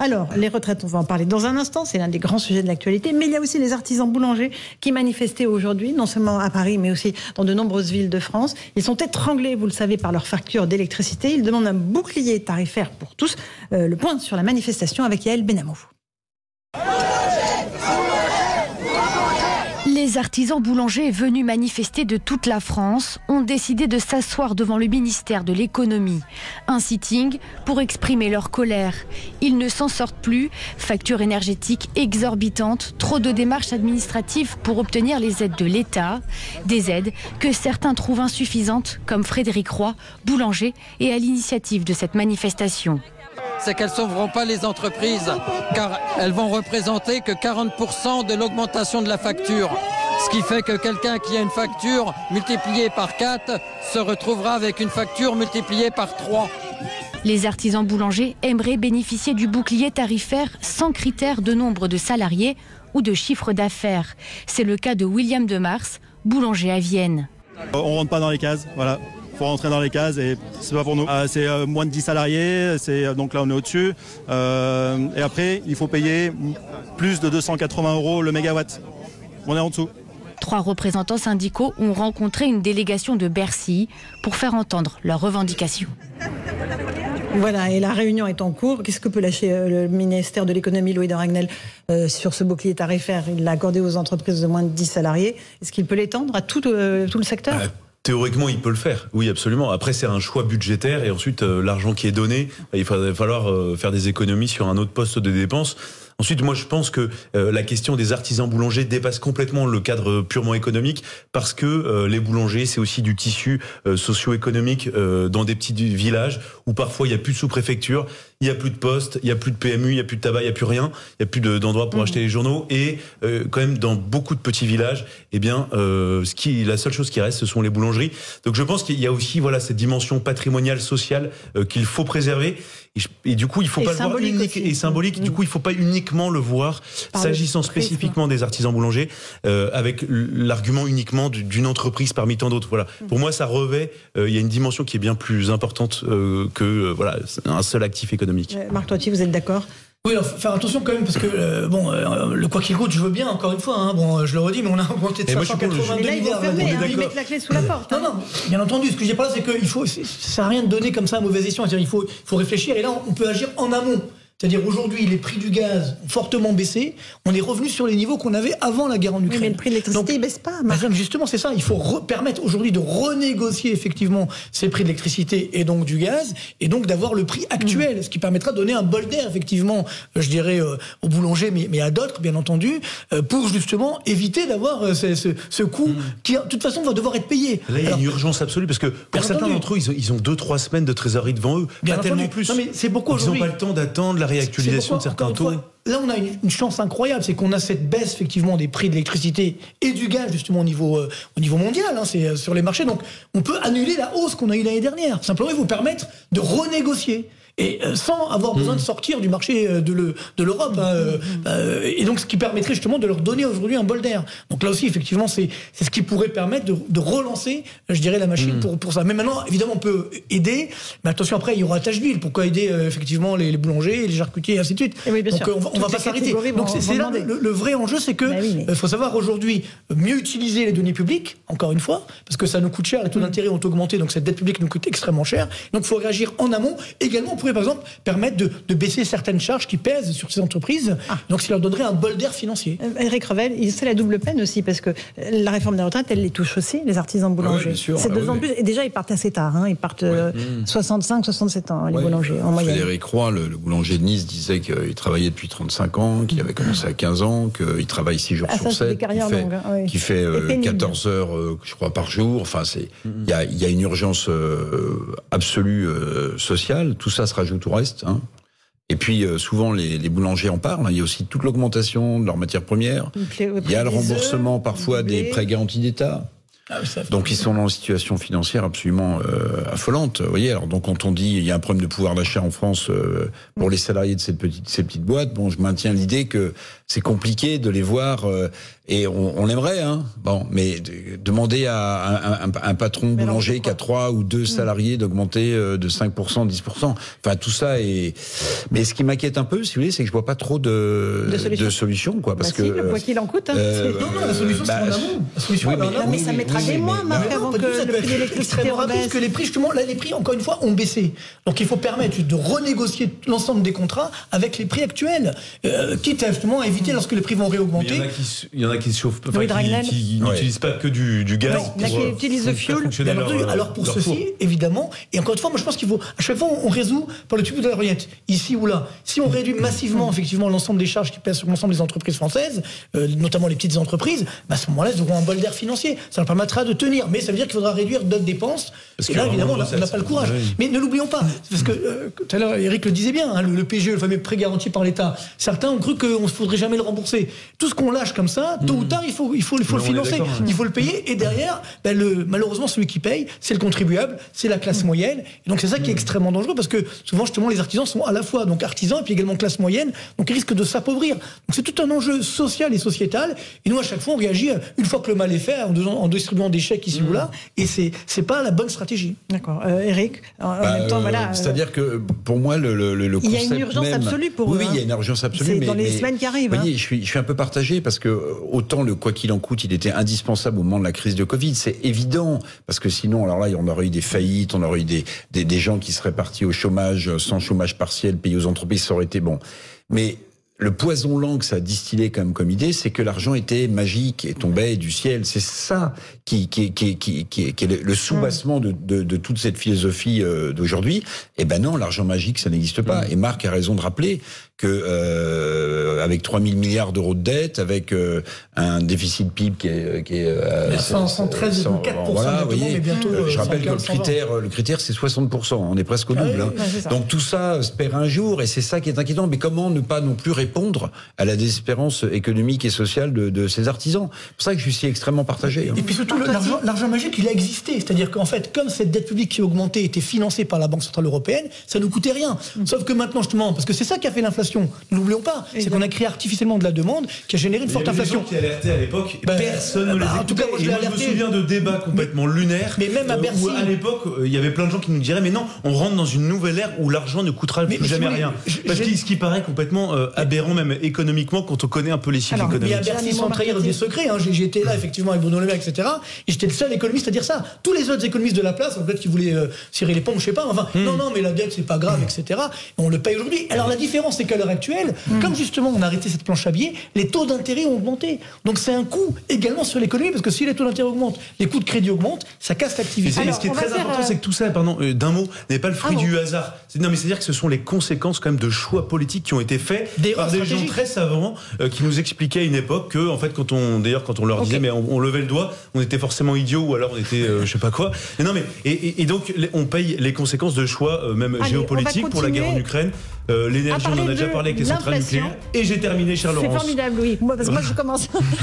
Alors, les retraites, on va en parler dans un instant, c'est l'un des grands sujets de l'actualité, mais il y a aussi les artisans boulangers qui manifestaient aujourd'hui, non seulement à Paris, mais aussi dans de nombreuses villes de France. Ils sont étranglés, vous le savez, par leurs factures d'électricité. Ils demandent un bouclier tarifaire pour tous. Le point sur la manifestation avec Yael Benamou. Les artisans boulangers venus manifester de toute la France ont décidé de s'asseoir devant le ministère de l'économie. Un sitting pour exprimer leur colère. Ils ne s'en sortent plus. Factures énergétiques exorbitantes, trop de démarches administratives pour obtenir les aides de l'État. Des aides que certains trouvent insuffisantes, comme Frédéric Roy, boulanger et à l'initiative de cette manifestation. C'est qu'elles ne sauveront pas les entreprises, car elles vont représenter que 40% de l'augmentation de la facture. Ce qui fait que quelqu'un qui a une facture multipliée par 4 se retrouvera avec une facture multipliée par 3. Les artisans boulangers aimeraient bénéficier du bouclier tarifaire sans critère de nombre de salariés ou de chiffre d'affaires. C'est le cas de William Demars, boulanger à Vienne. On rentre pas dans les cases, voilà. Faut rentrer dans les cases et c'est pas pour nous. C'est moins de 10 salariés, donc là on est au-dessus. Et après, il faut payer plus de 280 € le mégawatt. On est en dessous. 3 représentants syndicaux ont rencontré une délégation de Bercy pour faire entendre leurs revendications. Voilà, et la réunion est en cours. Qu'est-ce que peut lâcher le ministère de l'économie, Louis de Ragnel, sur ce bouclier tarifaire? Il l'a accordé aux entreprises de moins de 10 salariés. Est-ce qu'il peut l'étendre à tout le secteur? Théoriquement, il peut le faire. Oui, absolument. Après, c'est un choix budgétaire et ensuite, l'argent qui est donné, il va falloir faire des économies sur un autre poste de dépenses. Ensuite, moi, je pense que la question des artisans boulangers dépasse complètement le cadre purement économique parce que les boulangers, c'est aussi du tissu socio-économique dans des petits villages où parfois il n'y a plus de sous-préfecture, il n'y a plus de poste, il n'y a plus de PMU, il n'y a plus de tabac, il n'y a plus rien, il n'y a plus d'endroits pour acheter les journaux et quand même dans beaucoup de petits villages, eh bien, la seule chose qui reste, ce sont les boulangeries. Donc je pense qu'il y a aussi cette dimension patrimoniale, sociale qu'il faut préserver. Et du coup, il faut pas le voir unique et symbolique. Du coup, il faut pas uniquement le voir s'agissant spécifiquement des artisans boulangers avec l'argument uniquement d'une entreprise parmi tant d'autres. Voilà. Pour moi, ça revêt. Il y a une dimension qui est bien plus importante que un seul actif économique. Marc Toiti, vous êtes d'accord? Oui, faire attention quand même parce que le quoi qu'il coûte, je veux bien encore une fois. Je le redis, mais on a augmenté de 582 milliards. Ils mettent la clé sous la porte. Non, bien entendu. Ce que j'ai pas là, c'est qu'il faut, ça sert à rien de donner comme ça un mauvais escient. C'est-à-dire, il faut réfléchir. Et là, on peut agir en amont. C'est-à-dire aujourd'hui, les prix du gaz ont fortement baissé. On est revenu sur les niveaux qu'on avait avant la guerre en Ukraine. Oui, mais le prix de l'électricité, il baisse pas. Justement, c'est ça. Il faut permettre aujourd'hui de renégocier effectivement ces prix de l'électricité et donc du gaz, et donc d'avoir le prix actuel, ce qui permettra de donner un bol d'air, effectivement, je dirais, aux boulangers, mais à d'autres, bien entendu, pour justement éviter d'avoir ce coût qui, de toute façon, va devoir être payé. Là, il y a une urgence absolue, parce que pour certains d'entre eux, ils ont 2-3 semaines de trésorerie devant eux. Pas tellement plus. Non, mais c'est beaucoup ils n'ont pas le temps d'attendre la réactualisation de certains taux. Là, on a une chance incroyable, c'est qu'on a cette baisse effectivement des prix de l'électricité et du gaz justement au niveau mondial, c'est sur les marchés. Donc, on peut annuler la hausse qu'on a eue l'année dernière. Simplement, il vous permettre de renégocier. Et sans avoir besoin de sortir du marché de l'Europe. Et donc, ce qui permettrait justement de leur donner aujourd'hui un bol d'air. Donc là aussi, effectivement, c'est ce qui pourrait permettre de relancer, je dirais, la machine pour ça. Mais maintenant, évidemment, on peut aider. Mais attention, après, il y aura tâche d'huile. Pourquoi aider, effectivement, les boulangers, les charcutiers, et ainsi de suite. Oui, donc, on va pas s'arrêter. Donc, c'est là le vrai enjeu, c'est que faut savoir aujourd'hui mieux utiliser les données publiques, encore une fois, parce que ça nous coûte cher, les taux d'intérêt ont augmenté, donc cette dette publique nous coûte extrêmement cher. Donc, il faut réagir en amont. Également, pourrait, par exemple, permettre de baisser certaines charges qui pèsent sur ces entreprises. Donc, ça leur donnerait un bol d'air financier. Éric Revel, c'est la double peine aussi, parce que la réforme des retraites, elle les touche aussi, les artisans boulangers. Oui, sûr, c'est de plus en plus. Et déjà, ils partent assez tard. Ils partent 65, 67 ans, les boulangers, en moyenne. Frédéric Roy, le boulanger de Nice, disait qu'il travaillait depuis 35 ans, qu'il avait commencé à 15 ans, qu'il travaille 6 jours sur 7, qu'il fait 14 heures, je crois, par jour. Enfin, il y a une urgence absolue sociale. Tout ça se rajoute au reste. Et puis, souvent, les boulangers en parlent. Il y a aussi toute l'augmentation de leurs matières premières. Il y a le remboursement, parfois, des prêts garantis d'État. Donc ils sont dans une situation financière absolument affolante. Vous voyez, alors donc quand on dit il y a un problème de pouvoir d'achat en France pour les salariés de ces petites boîtes, bon, je maintiens l'idée que c'est compliqué de les voir et on l'aimerait, hein. Bon, mais demander à un patron boulanger qui a 3 ou 2 salariés d'augmenter de 5%, 10%. Enfin tout ça est. Mais ce qui m'inquiète un peu, si vous voulez, c'est que je vois pas trop de solutions, quoi, parce que quoi qu'il en coûte. Hein, non, la solution c'est en amont. La solution oui, mais ça mettra des mois, Marc, avant que le prix de l'électricité rebaisse. Parce que les prix, justement, là, les prix, encore une fois, ont baissé. Donc il faut permettre de renégocier l'ensemble des contrats avec les prix actuels, quitte à justement à éviter lorsque les prix vont réaugmenter. Il y en a qui se chauffent, qui n'utilisent pas que du gaz. Non, il y en a qui utilisent le fioul. Alors pour ceci, évidemment, et encore une fois, moi je pense qu'il faut, à chaque fois, on résout par le tube de la l'oreillette, ici ou là. Si on réduit massivement, effectivement, l'ensemble des charges qui pèsent sur l'ensemble des entreprises françaises, notamment les petites entreprises, à ce moment-là, elles auront un bol d'air financier. Ça leur permettra de tenir. Mais ça veut dire qu'il faudra réduire d'autres dépenses. Et là, évidemment, on n'a pas le courage. Mais ne l'oublions pas. Parce que, tout à l'heure, Eric le disait bien, hein, le PGE, le fameux prêt garanti par l'État, certains ont cru qu'on ne faudrait jamais le rembourser. Tout ce qu'on lâche comme ça, tôt ou tard, il faut le financer. Il faut le payer. Et derrière, malheureusement, celui qui paye, c'est le contribuable, c'est la classe moyenne. Et donc, c'est ça qui est extrêmement dangereux parce que souvent, justement, les artisans sont à la fois donc artisans et puis également classe moyenne. Donc, ils risquent de s'appauvrir. Donc, c'est tout un enjeu social et sociétal. Et nous, à chaque fois, on réagit une fois que le mal est fait, en distribuant des chèques ici ou là. Et c'est pas la bonne stratégie. D'accord. Eric, en même temps, voilà. C'est-à-dire que pour moi, le concept. Il y a une urgence absolue pour eux. Oui, il y a une urgence absolue. C'est dans les semaines qui arrivent. Vous voyez, je suis un peu partagé parce que autant le quoi qu'il en coûte, il était indispensable au moment de la crise de Covid. C'est évident. Parce que sinon, alors là, on aurait eu des faillites, on aurait eu des gens qui seraient partis au chômage, sans chômage partiel, payés aux entreprises, ça aurait été bon. Mais le poison lent que ça a distillé comme idée, c'est que l'argent était magique et tombait du ciel. C'est ça qui est le soubassement de toute cette philosophie d'aujourd'hui. Eh ben non, l'argent magique, ça n'existe pas. Et Marc a raison de rappeler que avec 3 000 milliards d'euros de dette, avec un déficit PIB qui est 113,4%. Voilà, mais bientôt. Je rappelle que le critère c'est 60%. On est presque au double. Donc tout ça se perd un jour et c'est ça qui est inquiétant. Mais comment ne pas non plus répondre à la désespérance économique et sociale de ces artisans? C'est pour ça que je suis extrêmement partagé. Et puis surtout, l'argent magique, il a existé. C'est-à-dire qu'en fait, comme cette dette publique qui a augmenté était financée par la Banque Centrale Européenne, ça ne coûtait rien. Sauf que maintenant, justement, parce que c'est ça qui a fait l'inflation, ne l'oublions pas, c'est qu'on a créé artificiellement de la demande qui a généré une forte inflation. Qui alertaient à l'époque, personne ne les écoutait. En tout cas, moi, je me souviens de débats complètement lunaires. Mais même à Bercy. Où à l'époque, il y avait plein de gens qui nous diraient mais non, on rentre dans une nouvelle ère où l'argent ne coûtera plus jamais rien. Parce que ce qui paraît complètement aberrant, même économiquement, quand on connaît un peu les chiffres économiques. Mais à Bercy, sans trahir des secrets, j'étais là effectivement avec Bruno Le Maire, etc. Et j'étais le seul économiste à dire ça. Tous les autres économistes de la place, peut-être qu'ils voulaient cirer les pompes, je sais pas. Enfin, non, mais la dette, c'est pas grave, etc. On le paye aujourd'hui. Alors la différence, c'est qu'à l'heure actuelle, comme justement on a arrêté cette planche à billets, les taux d'intérêt ont augmenté. Donc c'est un coût également sur l'économie, parce que si les taux d'intérêt augmentent, les coûts de crédit augmentent, ça casse l'activité. Ce qui est très important, c'est que tout ça, d'un mot, n'est pas le fruit du hasard. Non, mais c'est-à-dire que ce sont les conséquences quand même de choix politiques qui ont été faits par des gens très savants qui nous expliquaient à une époque que, en fait, quand on leur disait, mais on levait le doigt, on était forcément idiots ou alors on était je sais pas quoi. Mais non, mais et donc on paye les conséquences de choix même géopolitiques pour la guerre en Ukraine. L'énergie, on en a déjà parlé avec les centrales nucléaires. Et j'ai terminé, cher Laurence. C'est formidable, oui. Moi, parce que moi, je commence.